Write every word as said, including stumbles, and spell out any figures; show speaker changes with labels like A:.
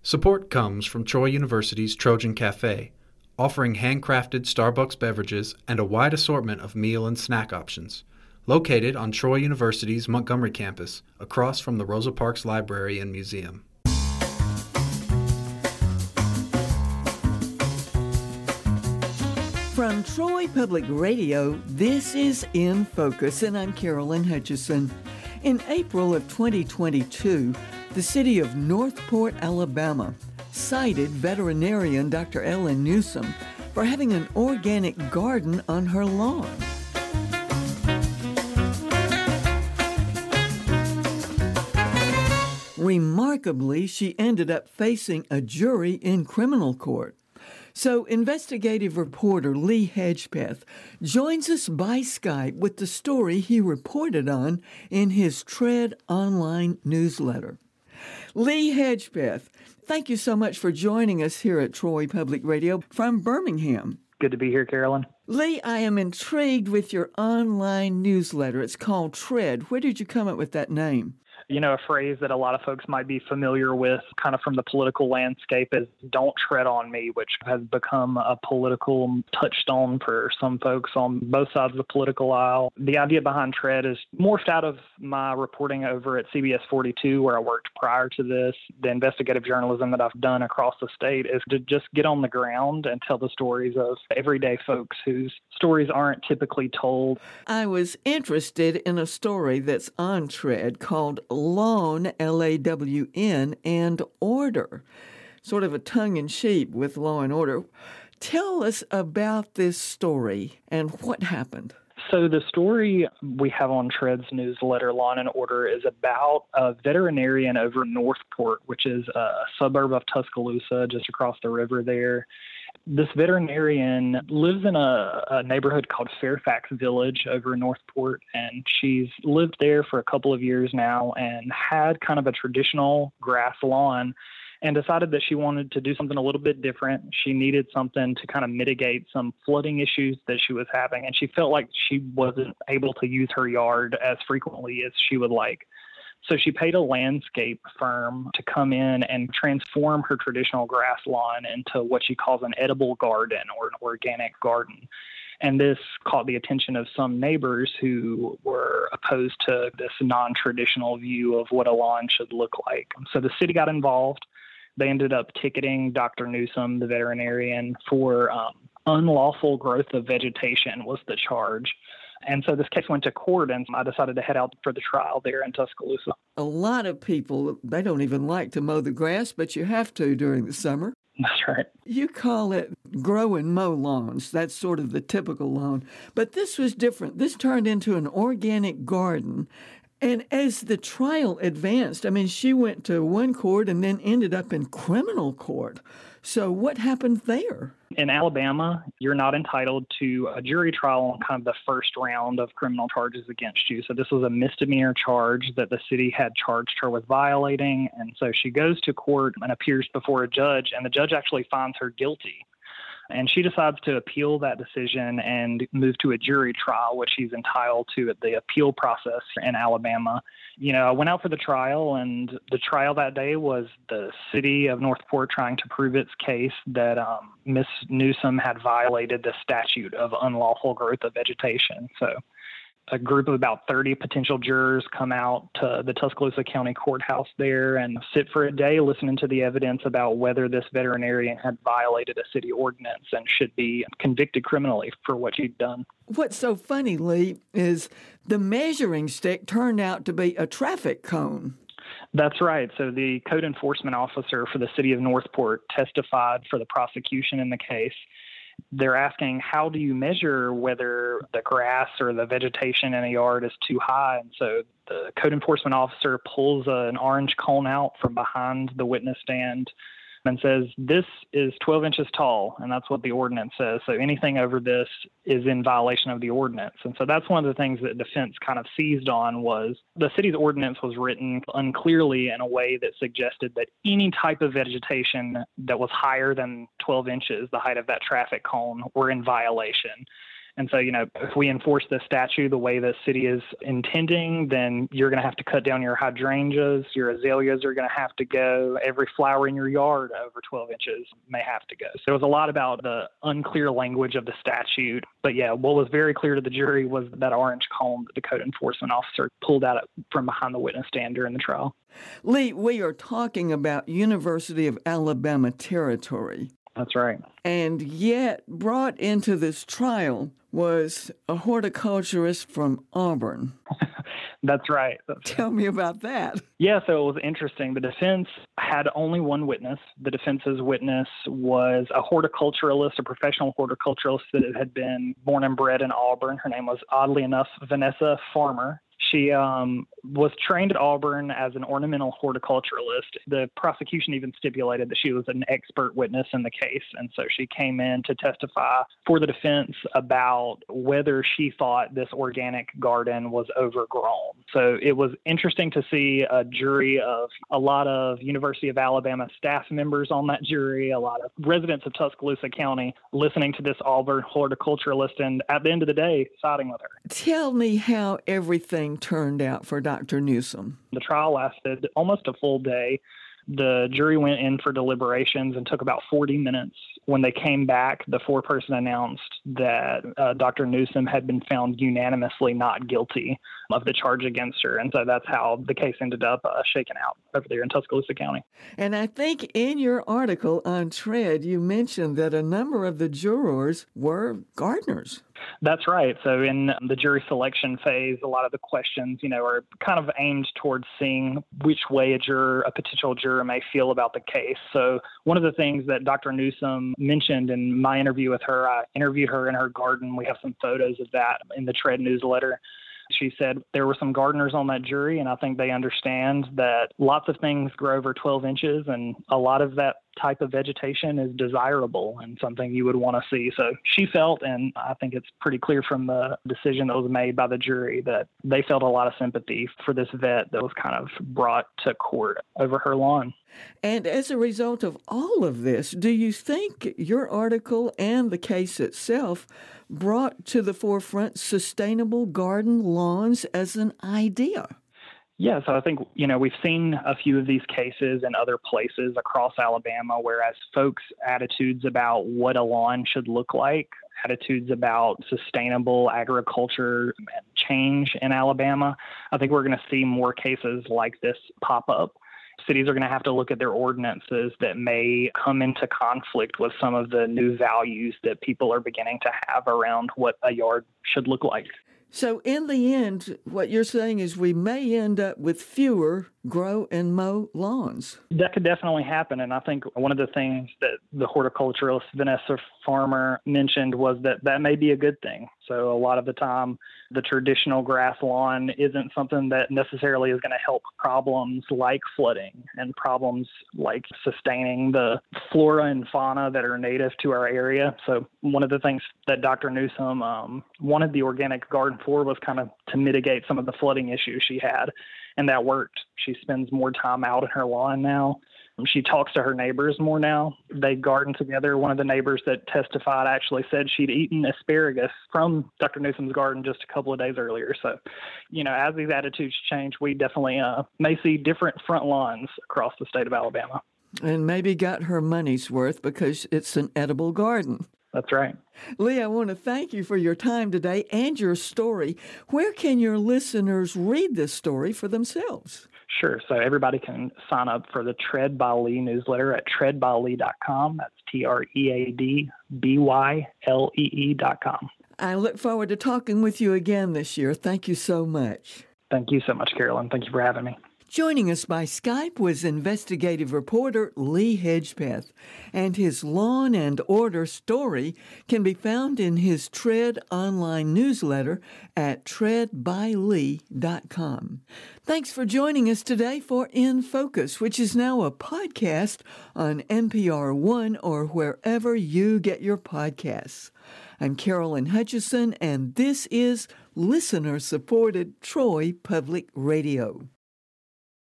A: Support comes from Troy University's Trojan Cafe, offering handcrafted Starbucks beverages and a wide assortment of meal and snack options. Located on Troy University's Montgomery campus, across from the Rosa Parks Library and Museum.
B: From Troy Public Radio, this is In Focus, and I'm Carolyn Hutchison. In April of twenty twenty-two, the city of Northport, Alabama, cited veterinarian Doctor Ellen Newsom for having an organic garden on her lawn. Remarkably, she ended up facing a jury in criminal court. So investigative reporter Lee Hedgepeth joins us by Skype with the story he reported on in his Tread online newsletter. Lee Hedgepeth, thank you so much for joining us here at Troy Public Radio from Birmingham.
C: Good to be here, Carolyn.
B: Lee, I am intrigued with your online newsletter. It's called Tread. Where did you come up with that name?
C: You know, a phrase that a lot of folks might be familiar with kind of from the political landscape is "don't tread on me," which has become a political touchstone for some folks on both sides of the political aisle. The idea behind Tread is morphed out of my reporting over at C B S forty-two, where I worked prior to this. The investigative journalism that I've done across the state is to just get on the ground and tell the stories of everyday folks whose stories aren't typically told.
B: I was interested in a story that's on Tread called Lawn, L A W N, and Order, sort of a tongue-in-cheek with Law and Order. Tell us about this story and what happened.
C: So the story we have on Tread's newsletter, Lawn and Order, is about a veterinarian over in Northport, which is a suburb of Tuscaloosa, just across the river there. This veterinarian lives in a, a neighborhood called Fairfax Village over in Northport, and she's lived there for a couple of years now and had kind of a traditional grass lawn and decided that she wanted to do something a little bit different. She needed something to kind of mitigate some flooding issues that she was having, and she felt like she wasn't able to use her yard as frequently as she would like. So she paid a landscape firm to come in and transform her traditional grass lawn into what she calls an edible garden or an organic garden. And this caught the attention of some neighbors who were opposed to this non-traditional view of what a lawn should look like. So the city got involved. They ended up ticketing Doctor Newsom, the veterinarian, for um, unlawful growth of vegetation was the charge. And so this case went to court, and I decided to head out for the trial there in Tuscaloosa.
B: A lot of people, they don't even like to mow the grass, but you have to during the summer.
C: That's right.
B: You call it grow and mow lawns. That's sort of the typical lawn. But this was different. This turned into an organic garden. And as the trial advanced, I mean, she went to one court and then ended up in criminal court. So what happened there?
C: In Alabama, you're not entitled to a jury trial on kind of the first round of criminal charges against you. So this was a misdemeanor charge that the city had charged her with violating. And so she goes to court and appears before a judge, and the judge actually finds her guilty. And she decides to appeal that decision and move to a jury trial, which she's entitled to at the appeal process in Alabama. You know, I went out for the trial, and the trial that day was the city of Northport trying to prove its case that um, Miss Newsom had violated the statute of unlawful growth of vegetation. So a group of about thirty potential jurors come out to the Tuscaloosa County Courthouse there and sit for a day listening to the evidence about whether this veterinarian had violated a city ordinance and should be convicted criminally for what she'd done.
B: What's so funny, Lee, is the measuring stick turned out to be a traffic cone.
C: That's right. So the code enforcement officer for the city of Northport testified for the prosecution in the case. They're asking, how do you measure whether the grass or the vegetation in a yard is too high? And so the code enforcement officer pulls a, an orange cone out from behind the witness stand and says, this is twelve inches tall, and that's what the ordinance says. So anything over this is in violation of the ordinance. And so that's one of the things that defense kind of seized on was the city's ordinance was written unclearly in a way that suggested that any type of vegetation that was higher than twelve inches, the height of that traffic cone, were in violation. And so, you know, if we enforce this statute the way the city is intending, then you're going to have to cut down your hydrangeas, your azaleas are going to have to go, every flower in your yard over twelve inches may have to go. So there was a lot about the unclear language of the statute. But yeah, what was very clear to the jury was that orange cone that the code enforcement officer pulled out from behind the witness stand during the trial.
B: Lee, we are talking about University of Alabama territory.
C: That's right.
B: And yet brought into this trial was a horticulturist from Auburn.
C: That's right. That's
B: Tell me about that.
C: Yeah, so it was interesting. The defense had only one witness. The defense's witness was a horticulturalist, a professional horticulturalist that had been born and bred in Auburn. Her name was, oddly enough, Vanessa Farmer. She um, was trained at Auburn as an ornamental horticulturalist. The prosecution even stipulated that she was an expert witness in the case, and so she came in to testify for the defense about whether she thought this organic garden was overgrown. So it was interesting to see a jury of a lot of University of Alabama staff members on that jury, a lot of residents of Tuscaloosa County listening to this Auburn horticulturalist, and at the end of the day, siding with her.
B: Tell me how everything turned out for Doctor Newsom.
C: The trial lasted almost a full day. The jury went in for deliberations and took about forty minutes. When they came back, the foreperson announced that uh, Doctor Newsom had been found unanimously not guilty of the charge against her. And so that's how the case ended up uh, shaken out over there in Tuscaloosa County.
B: And I think in your article on TRED, you mentioned that a number of the jurors were gardeners.
C: That's right. So in the jury selection phase, a lot of the questions, you know, are kind of aimed towards seeing which way a juror, a potential juror may feel about the case. So one of the things that Doctor Newsom mentioned in my interview with her, I interviewed her in her garden. We have some photos of that in the TRED newsletter. She said there were some gardeners on that jury, and I think they understand that lots of things grow over twelve inches, and a lot of that type of vegetation is desirable and something you would want to see. So she felt, and I think it's pretty clear from the decision that was made by the jury, that they felt a lot of sympathy for this vet that was kind of brought to court over her lawn.
B: And as a result of all of this, do you think your article and the case itself brought to the forefront sustainable garden lawns as an idea?
C: Yeah, so I think, you know, we've seen a few of these cases in other places across Alabama, whereas folks' attitudes about what a lawn should look like, attitudes about sustainable agriculture and change in Alabama, I think we're going to see more cases like this pop up. Cities are going to have to look at their ordinances that may come into conflict with some of the new values that people are beginning to have around what a yard should look like.
B: So in the end, what you're saying is we may end up with fewer grow and mow lawns.
C: That could definitely happen. And I think one of the things that the horticulturalist Vanessa Farmer mentioned was that that may be a good thing. So a lot of the time, the traditional grass lawn isn't something that necessarily is going to help problems like flooding and problems like sustaining the flora and fauna that are native to our area. So one of the things that Doctor Newsom um, wanted the organic garden for was kind of to mitigate some of the flooding issues she had. And that worked. She spends more time out in her lawn now. She talks to her neighbors more now. They garden together. One of the neighbors that testified actually said she'd eaten asparagus from Doctor Newsom's garden just a couple of days earlier. So, you know, as these attitudes change, we definitely uh, may see different front lawns across the state of Alabama.
B: And maybe got her money's worth because it's an edible garden.
C: That's right.
B: Lee, I want to thank you for your time today and your story. Where can your listeners read this story for themselves?
C: Sure. So everybody can sign up for the TRED by Lee newsletter at tread by lee dot com. That's T R E A D B Y L E E dot com.
B: I look forward to talking with you again this year. Thank you so much.
C: Thank you so much, Carolyn. Thank you for having me.
B: Joining us by Skype was investigative reporter Lee Hedgepeth, and his Lawn and Order story can be found in his TRED online newsletter at tread by lee dot com. Thanks for joining us today for In Focus, which is now a podcast on N P R One or wherever you get your podcasts. I'm Carolyn Hutchison, and this is listener-supported Troy Public Radio.